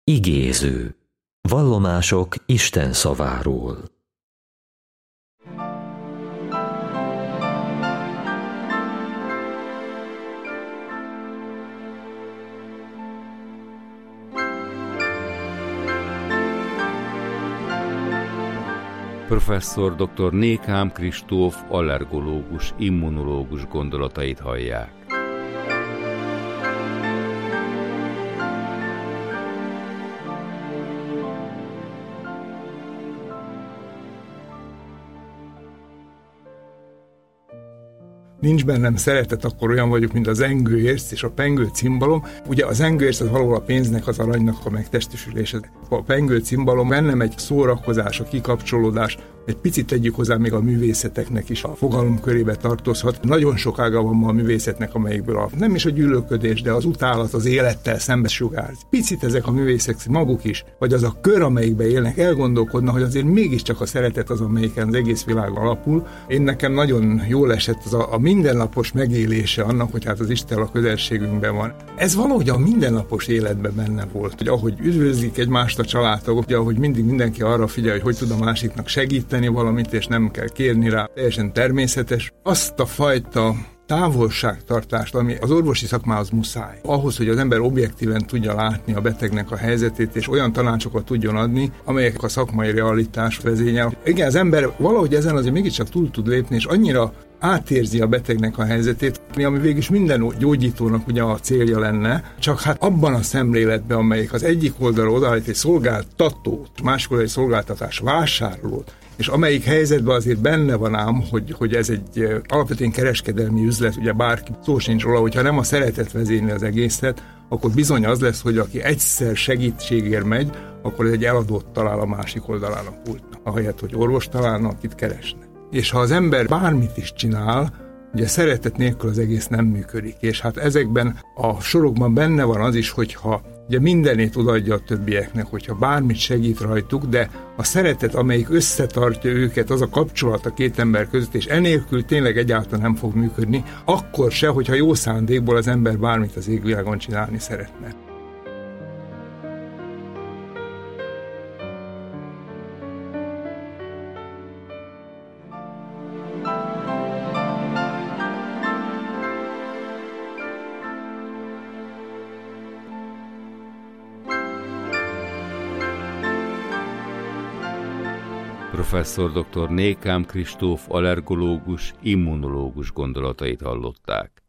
Igéző. Vallomások Isten szaváról. Professzor dr. Nékám Kristóf allergológus, immunológus gondolatait hallják. Nincs bennem szeretet, akkor olyan vagyok, mint az engőérc és a pengő cimbalom. Ugye az engőérc az valahol a pénznek, az aranynak a megtestesülése. A pengő cimbalom bennem egy szórakozás, a kikapcsolódás, egy picit tegyük hozzá még a művészeteknek is a fogalom körébe tartozhat. Nagyon sok ága van ma a művészetnek, amelyikből nem is a gyűlölködés, de az utálat az élettel szembe sugárz. Picit ezek a művészek maguk is, vagy az a kör, amelyikben élnek, elgondolkodna, hogy azért mégiscsak a szeretet az, amelyiken az egész világ alapul. Én nekem nagyon jól esett az a mindennapos megélése annak, hogy hát az Isten a közelségünkben van. Ez valahogy a mindennapos életben benne volt, hogy ahogy üdvözlik egymást a családtagok, ugye, ahogy mindig mindenki arra figyel, hogy tud a másiknak segíteni valamit, és nem kell kérni rá, teljesen természetes. Azt a fajta távolságtartást, ami az orvosi szakmához muszáj. Ahhoz, hogy az ember objektíven tudja látni a betegnek a helyzetét, és olyan tanácsokat tudjon adni, amelyek a szakmai realitás vezényel. Igen, az ember valahogy ezen azért mégiscsak túl tud lépni, és annyira átérzi a betegnek a helyzetét, ami végülis minden gyógyítónak ugye a célja lenne, csak hát abban a szemléletben, amelyik az egyik oldalra odaállít egy szolgáltatót, másik oldalra egy szolgáltatás vásárlót, és amelyik helyzetben azért benne van ám, hogy ez egy alapvetően kereskedelmi üzlet, ugye bárki szó sincs róla, hogyha nem a szeretet vezényli az egészet, akkor bizony az lesz, hogy aki egyszer segítségért megy, akkor ez egy eladót talál a másik oldalán a pultnak, ahelyett, hogy orvos találna, akit keresne. És ha az ember bármit is csinál, ugye szeretet nélkül az egész nem működik, és hát ezekben a sorokban benne van az is, hogyha ugye mindenét odaadja a többieknek, hogyha bármit segít rajtuk, de a szeretet, amelyik összetartja őket, az a kapcsolat a két ember között, és enélkül tényleg egyáltalán nem fog működni, akkor se, hogyha jó szándékból az ember bármit az égvilágon csinálni szeretne. Professzor dr. Nékám Kristóf allergológus, immunológus gondolatait hallották.